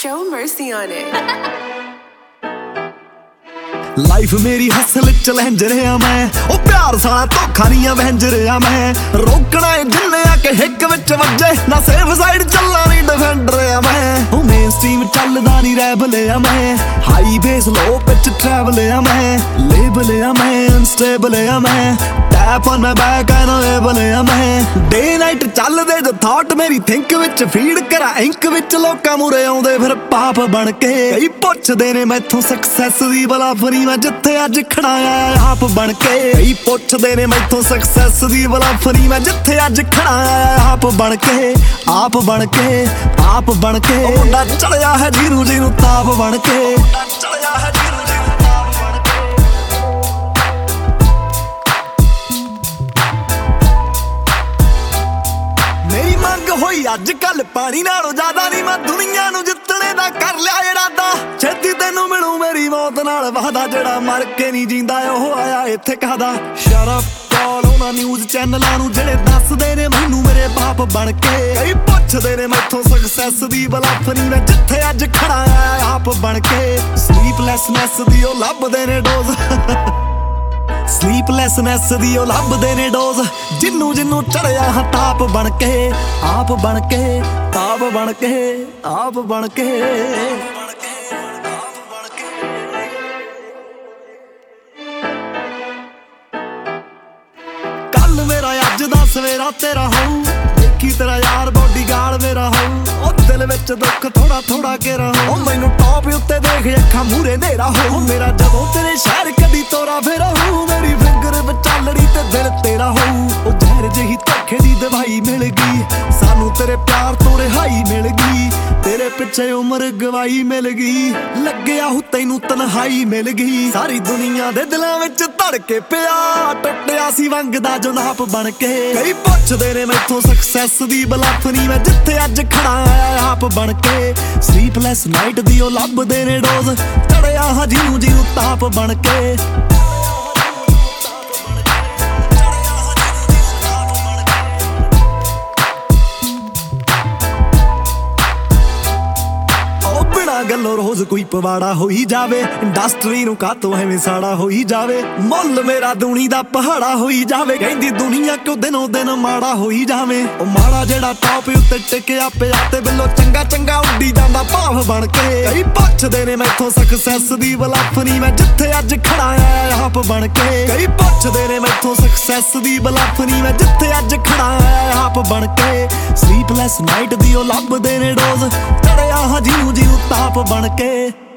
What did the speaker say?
Show mercy on it. Life ਮੇਰੀ hustle challenger ਆ ਮੈਂ ਉਹ ਪਿਆਰ ਸਾਲਾ ਧੋਖਾ ਨਹੀਂ ਅਵੈਂਜਰ ਆ ਮੈਂ ਰੋਕਣਾ ਏ ਜਿੰਨੇ ਆ ਕੇ ਹਿੱਕ ਵਿੱਚ ਵੱਜੇ ਨਾ ਸੇਫ ਸਾਈਡ ਚੱਲਾਂ ਨਹੀਂ ਡਿਫੈਂਡਰ ਆ ਮੈਂ ਉਹ ਮੇਨ ਸਟ੍ਰੀਮ ਚੱਲਦਾ ਨਹੀਂ ਰੈਬਲ ਆ ਮੈਂ high bass low pitch treble ਆ ਮੈਂ ਲੇਬਲ ਆ ਮੈਂ ਅਨਸਟੇਬਲ ਆ ਮੈਂ tap on my back and able ਆ ਮੈਂ ਡੇ ਨਾਈਟ ਚੱਲਦੇ ਜੋ ਥਾਟ ਮੇਰੀ ਥਿੰਕ ਵਿੱਚ ਫੀਡ ਕਰਾਂ ਇੰਕ ਵਿੱਚ ਲੋਕਾਂ ਮੂਰੇ ਆਉਂਦੇ ਫਿਰ ਪਾਪ ਬਣ ਕੇ ਕਈ ਪੁੱਛਦੇ ਨੇ ਮੈਥੋਂ ਸਕਸੈਸ ਦੀ ਬਲਾਫਰੀ ਮੈਂ ਜਿੱਥੇ ਅੱਜ ਖੜਾ ਆ ਆਪ ਬਣ ਕੇ ਕਈ ਪੁੱਛਦੇ ਨੇ ਮੈਥੋਂ ਸਕਸੈਸ ਦੀ ਬਲਾਫਰੀ ਮੈਂ ਜਿੱਥੇ ਅੱਜ ਖੜਾ ਆ ਆਪ ਬਣ ਕੇ ਆਪ ਬਣ ਕੇ ਆਪ ਬਣ ਕੇ ਉਹ ਮੁੰਡਾ ਚੜਿਆ ਹੈ ਜਿਹਨੂੰ ਤਾਪ ਬਣ ਕੇ ਚੜਿਆ ਹੈ ਜਿਹਨੂੰ ਤਾਪ ਬਣ ਕੇ ਮੇਰੀ ਮੰਗ ਹੋਈ ਅੱਜ ਕੱਲ ਪਾਣੀ ਨਾਲੋਂ ਜ਼ਿਆਦਾ ਨਹੀਂ ਮੈਂ ਦੁਨੀਆ ਨੂੰ ਜਿੱਤਣੇ ਦਾ ਕਰ ਲਿਆ ਇਰਾਦਾ ਛੇਤੀ ਤੈਨੂੰ ਮਿਲੂ ਮੇਰੀ ਮੌਤ ਨਾਲ ਵਾਦਾ ਜਿਹੜਾ ਮਰ ਕੇ ਨਹੀਂ ਜਿੰਦਾ ਉਹ ਆਇਆ ਇੱਥੇ ਕਾਹਦਾ ਸ਼ਰਫ ਕਾਲ ਉਹਨਾਂ ਨਿਊਜ਼ ਚੈਨਲਾਂ ਨੂੰ ਜਿਹੜੇ ਦੱਸਦੇ ਨੇ ਮੈਨੂੰ ਮੇਰੇ ਬਾਪ ਬਣ ਕੇ ਕਈ ਪੁੱਛਦੇ ਨੇ ਮੈਥੋਂ ਸਕਸੈਸ ਦੀ ਬਲਾਫਰੀ ਮੈਂ ਜਿੱਥੇ ਅੱਜ ਖੜਾ ਆ ਆਪ ਬਣ ਕੇ ਸਲੀਪਲੈਸਨੈਸ ਦੀ ਉਹ ਲੱਭਦੇ ਨੇ ਡੋਜ਼ ਸਲੀਪਲੈਸਨੈਸ ਦੀ ਉਹ ਲੱਭਦੇ ਨੇ ਡੋਜ਼ ਜਿਹਨੂੰ ਚੜਿਆ ਹਾਂ ਤਾਪ ਬਣ ਕੇ ਆਪ ਬਣ ਕੇ ਤਾਪ ਬਣ ਕੇ ਆਪ ਬਣ ਕੇ ਕੱਲ ਮੇਰਾ ਅੱਜ ਦਾ ਸਵੇਰਾ ਤੇਰਾ ਹੋਊ ਦੇਖੀ ਤੇਰਾ ਯਾਰ ਬੋਡੀਗਾਰਡ ਮੇਰਾ ਹੋਊ ਉਹ ਦਿਲ ਵਿੱਚ ਦੁੱਖ ਥੋੜਾ ਥੋੜਾ ਘੇਰਾ ਹੋਊ ਮੈਨੂੰ ਟੌਪ ਉੱਤੇ ਦੇਖ ਅੱਖਾਂ ਮੂਰੇ ਨੇਰਾ ਹੋਊ ਮੇਰਾ ਜਦੋਂ ਤੇਰੇ ਸ਼ਹਿਰ ਕਦੀ ਤੋਰਾ ਫੇਰਾ ਹੋਊ ਮੇਰੀ ਫਿੰਗਰ ਵਿੱਚ ਚੱਲੜੀ ਤੇ ਦਿਲ ਤੇਰਾ ਹੋਊ ਉਹ ਜ਼ਹਿਰ ਜਿਹੀ ਧੋਖੇ ਦੀ ਦਵਾਈ ਮਿਲ ਗਈ ਸਾਨੂੰ ਤੇਰੇ ਪਿਆਰ ਤੋਂ ਰਿਹਾਈ ਮਿਲ ਗਈ ਤੇਰੇ ਪਿੱਛੇ ਉਮਰ ਗਵਾਈ ਮਿਲ ਗਈ ਲੱਗਿਆ ਹੁ ਤੈਨੂੰ ਤਨਹਾਈ ਮਿਲ ਗਈ ਸਾਰੀ ਦੁਨੀਆ ਦੇ ਦਿਲਾਂ ਵਿੱਚ ਧੜਕੇ ਪਿਆ ਟੁੱਟਿਆ ਸੀ ਵੰਗ ਦਾ ਜਨਾਬ ਬਣ ਕੇ ਕਈ ਪੁੱਛਦੇ ਨੇ ਮੈਥੋਂ ਸਕਸੈਸ ਦੀ ਬਲਾਫਰੀ ਮੈਂ ਜਿੱਥੇ ਅੱਜ ਖੜਾ ਆ ਆਪ ਬਣ ਕੇ ਸਲੀਪਲੈਸ ਨਾਈਟ ਦੀ ਉਹ ਲੱਭਦੇ ਨੇ ਡੋਜ਼ ਚੜਿਆ ਹਾਂ ਜਿਹਨੂੰ ਤਾਪ ਬਣ ਕੇ ਗੱਲੋਂ ਰੋਜ਼ ਕੋਈ ਪਵਾੜਾ ਹੋਈ ਜਾਵੇ ਇੰਡਸਟਰੀ ਨੂੰ ਕਾਤੋਂ ਐਵੇਂ ਸਾੜਾ ਹੋਈ ਜਾਵੇ ਮੁੱਲ ਮੇਰਾ ਦੂਣੀ ਦਾ ਪਹਾੜਾ ਹੋਈ ਜਾਵੇ ਕਹਿੰਦੀ ਦੁਨੀਆ ਕਿਉਂ ਦਿਨੋਂ ਦਿਨ ਮਾੜਾ ਹੋਈ ਜਾਵੇ ਉਹ ਮਾੜਾ ਜਿਹੜਾ ਟੌਪ ਉੱਤੇ ਟਿਕਿਆ ਪਿਆ ਤੇ ਬਿੱਲੋ ਚੰਗਾ ਉੱਡੀ ਜਾਂਦਾ ਭਾਵ ਬਣ ਕੇ ਕਈ ਪੁੱਛਦੇ ਨੇ ਮੈਥੋਂ ਸਕਸੈਸ ਦੀ ਬਲਾਫਰੀ ਮੈਂ ਜਿੱਥੇ ਅੱਜ ਖੜਾ ਆ ਆਪ ਬਣ ਕੇ ਕਈ ਪੁੱਛਦੇ ਨੇ ਮੈਥੋਂ ਸਕਸੈਸ ਦੀ ਬਲਾਫਰੀ ਮੈਂ ਜਿੱਥੇ ਅੱਜ ਖੜਾ ਆ ਆਪ ਬਣ ਕੇ ਸਲੀਪਲੈਸ ਨਾਈਟ ਦੀ ਉਹ ਲੱਭਦੇ ਨੇ ਡੋਜ਼ ਚੜਿਆ ਹਾਂ ਜਿਹਨੂੰ ਤਾਪ ਬਣ ਕੇ